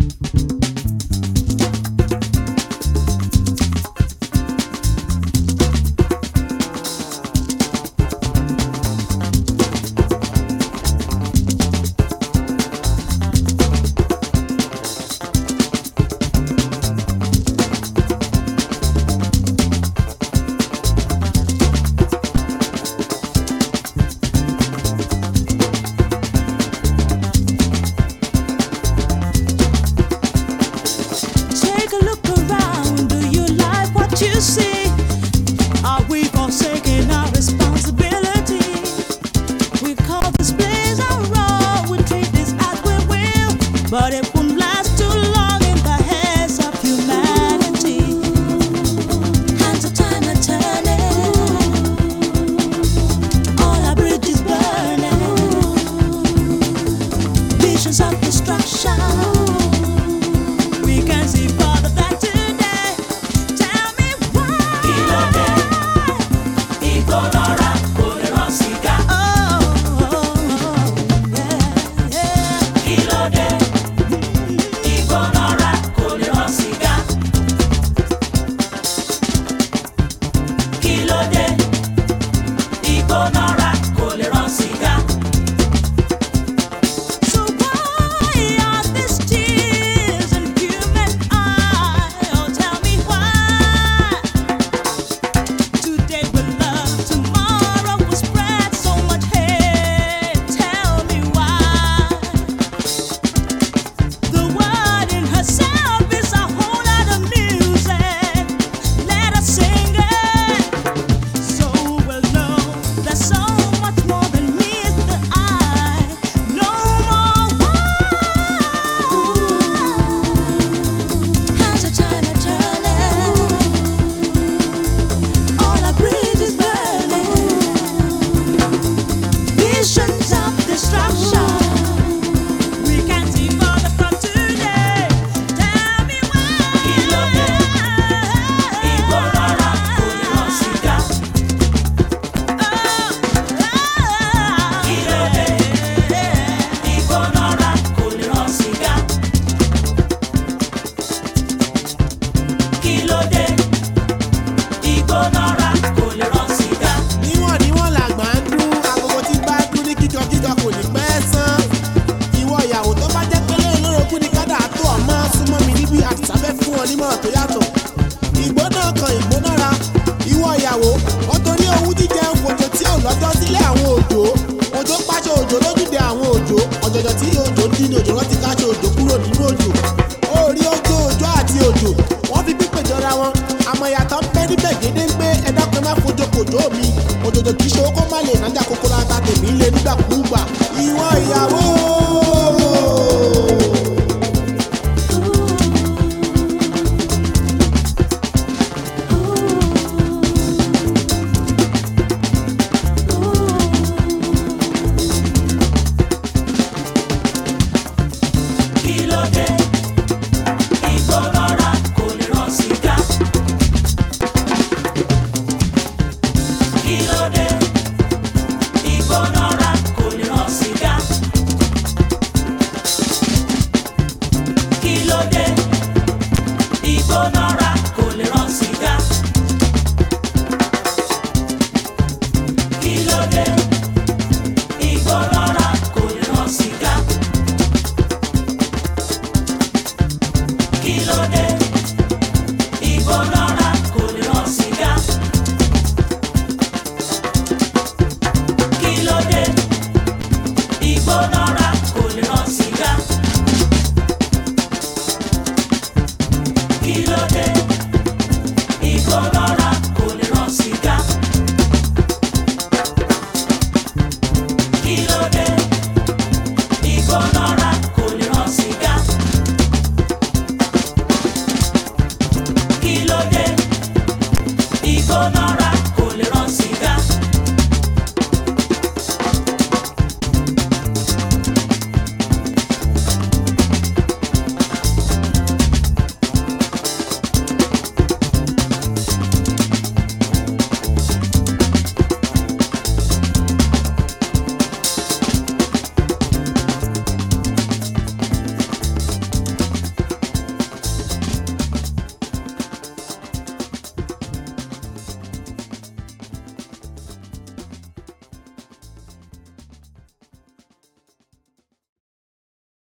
But it won't last too long in the hands of humanity. Hands of time are turning, all our bridges burning, visions of destruction. We can see farther than today. Tell me why. Ìgbónára kò lè rán sìgá. Kílódé. Ìgbónára kò lè rán sìgá. Kílódé. Ìgbónára kò lè rán sìgá. So why are these tears in human eye? Oh, tell me why. Today we love, tomorrow we spread so much hate. Tell me why. The word in herself is a whole lot of music. Let us sing it, so we'll know there's so much more than meets the eye. No more hands of time are turning, all our bridges burning, visions of destruction. We can't see farther from today. Tell me why. Kílódé. Ìgbónára kò lè rán sìgá. Kílódé. Ìgbónára kò lè rán sìgá. Kílódé. Ìgbónára kò lè rán sìgá. níwọ̀n làgbà ń dún agogo tí bá dún ní kíjọkíjọ kò ní pẹ́ sán. ìwọ ìyàwó tó bá jẹ́ pé lóyún lórogún ní kádà tó ọmọ súnmọ́ mi níbí àti sábẹ́ fún ọ nímọ̀ràn tó yàtọ̀. ìgbóná kan ìgbónára ìwọ ìyàwó wọ́n torí owú jíjẹ òjò tí ò lọ́jọ́ sílẹ̀ àwọn òjò pàṣẹ òjò lójúde àwọn ọ̀jọ̀jọ̀ tí òjò ń dín ní òjò rántí káṣọ òjò kúrò nínú òjò. orí òjò àti òjò wọ́n fi pípé jọra wọn àmọ́ ìyàtọ̀ ń bẹ níbẹ̀ gédé ń gbé ẹ̀dá pé má fojú kòjó mi òjòjò kì í ṣe ó kó má lè nájà kókó láta tèmi lé nígbàkúùgbà ìwọ ìyàwó. Kílódé. Ìgbónára kò lè rán sìgá. Kílódé. Ìgbónára kò lè rán sìgá. Kílódé. Ìgbónára kò lè rán sìgá. Kílódé. Ìgbónára kò lè rán sìgá. Kílódé.